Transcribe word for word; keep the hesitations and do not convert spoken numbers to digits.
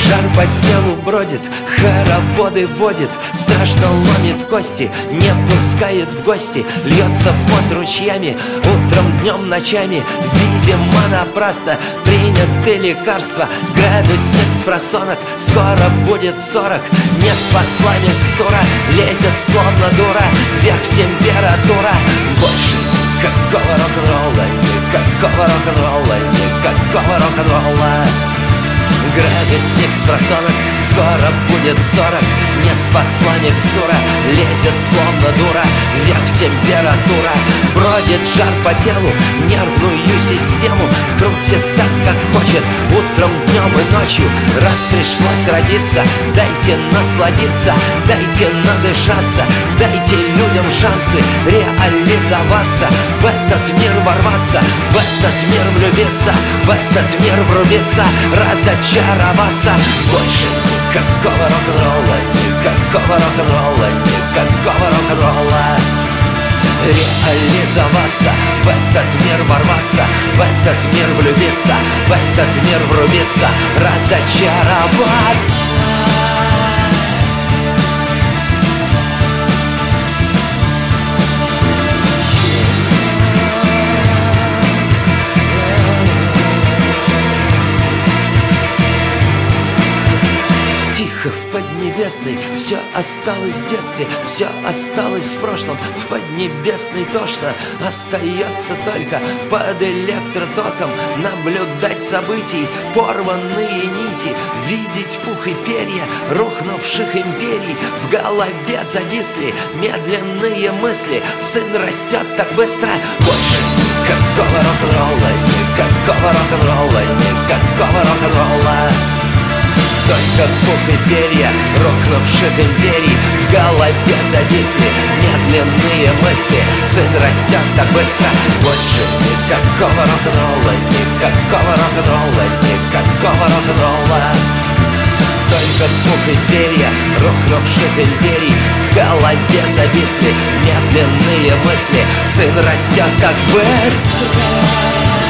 жар по телу бродит, хороводы водит, страшно ломит кости, не пускает в гости, льется под ручьями, утром, днем, ночами. Видимо, напрасно приняты лекарства. Градусник с просонок, скоро будет сорок. Не спасла микстура, лезет словно дура, вверх температура. Больше никакого рок-н-ролла, никакого рок-н-ролла, никакого рок-н-ролла. Градусник с просонок, скоро будет сорок. Не спасла микстура, лезет словно дура, вверх температура. Бродит жар по телу, нервную систему крутит так, как хочет, утром, днем и ночью. Раз пришлось родиться, дайте насладиться, дайте надышаться, дайте людям шансы реализоваться, в этот мир ворваться, в этот мир влюбиться, в этот мир врубиться, разочароваться. Больше никакого рок-н-ролла, никакого рок-н-ролла, никакого рок-н-ролла. Реализоваться, в этот мир ворваться, в этот мир влюбиться, в этот мир врубиться, разочароваться. Тихо в Поднебесной, все осталось в детстве, все осталось в прошлом. В Поднебесной тошно, остается только под электротоком наблюдать событий, порванные нити, видеть пух и перья рухнувших империй. В голове зависли медленные мысли, сын растет так быстро. Больше никакого рок-н-ролла, никакого рок-н-ролла, никакого рок-н-ролла. Только пух и перья рухнувших империй. В голове зависли медленные мысли, сын растет так быстро. Больше никакого рок-н-ролла, никакого рок-н-ролла, никакого рок-н-ролла. Только пух и перья рухнувших империй. В голове зависли медленные мысли, сын растет так быстро.